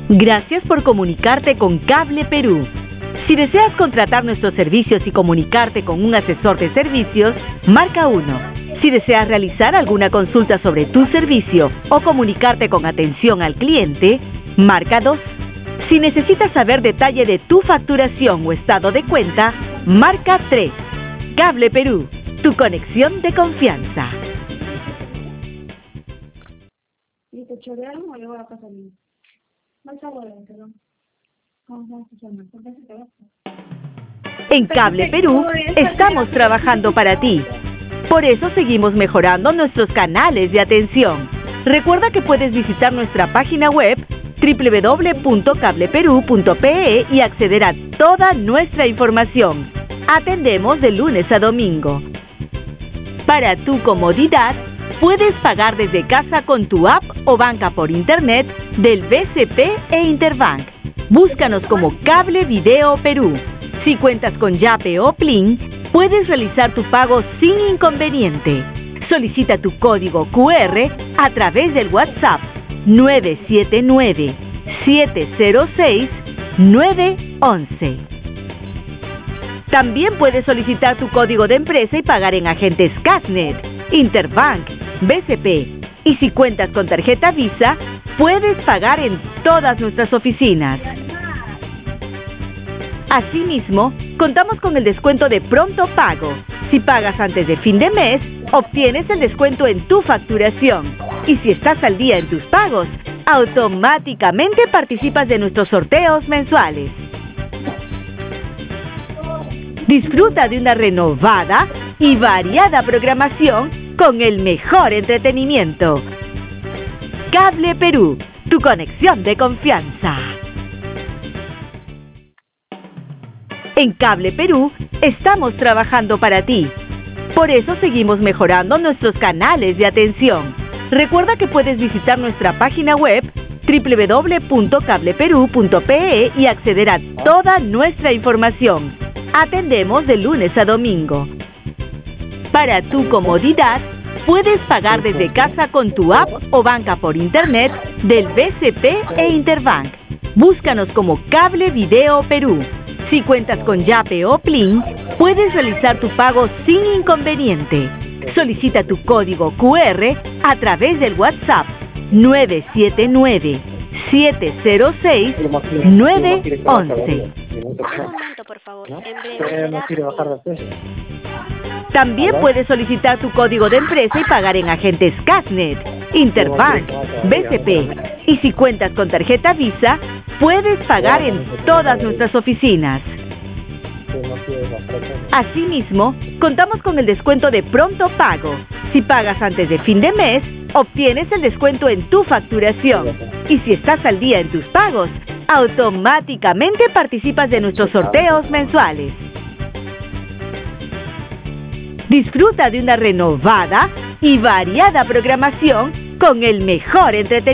Gracias por comunicarte con Cable Perú. Si deseas contratar nuestros servicios y comunicarte con un asesor de servicios, marca 1. Si deseas realizar alguna consulta sobre tu servicio o comunicarte con atención al cliente, marca 2. Si necesitas saber detalle de tu facturación o estado de cuenta, marca 3. Cable Perú, tu conexión de confianza. ¿Y te chorearon o le voy a pasar bien? En Cable Perú estamos trabajando para ti. Por eso seguimos mejorando nuestros canales de atención. Recuerda que puedes visitar nuestra página web www.cableperú.pe y acceder a toda nuestra información. Atendemos de lunes a domingo. Para tu comodidad, puedes pagar desde casa con tu app o banca por internet del BCP e Interbank. Búscanos como Cable Video Perú. Si cuentas con Yape o Plin, puedes realizar tu pago sin inconveniente. Solicita tu código QR a través del WhatsApp 979-706-911. También puedes solicitar tu código de empresa y pagar en agentes Casnet, Interbank, BCP. Y si cuentas con tarjeta Visa, puedes pagar en todas nuestras oficinas. Asimismo, contamos con el descuento de pronto pago. Si pagas antes de fin de mes, obtienes el descuento en tu facturación. Y si estás al día en tus pagos, automáticamente participas de nuestros sorteos mensuales. Disfruta de una renovada y variada programación con el mejor entretenimiento. Cable Perú, tu conexión de confianza. En Cable Perú estamos trabajando para ti. Por eso seguimos mejorando nuestros canales de atención. Recuerda que puedes visitar nuestra página web www.cableperú.pe y acceder a toda nuestra información. Atendemos de lunes a domingo. Para tu comodidad, puedes pagar desde casa con tu app o banca por internet del BCP e Interbank. Búscanos como Cable Video Perú. Si cuentas con Yape o Plin, puedes realizar tu pago sin inconveniente. Solicita tu código QR a través del WhatsApp 979-706-911. Un momento, por favor. En breve. También puedes solicitar tu código de empresa y pagar en agentes Casnet, Interbank, BCP. Y si cuentas con tarjeta Visa, puedes pagar en todas nuestras oficinas. Asimismo, contamos con el descuento de pronto pago. Si pagas antes de fin de mes, obtienes el descuento en tu facturación. Y si estás al día en tus pagos, automáticamente participas de nuestros sorteos mensuales. Disfruta de una renovada y variada programación con el mejor entretenimiento.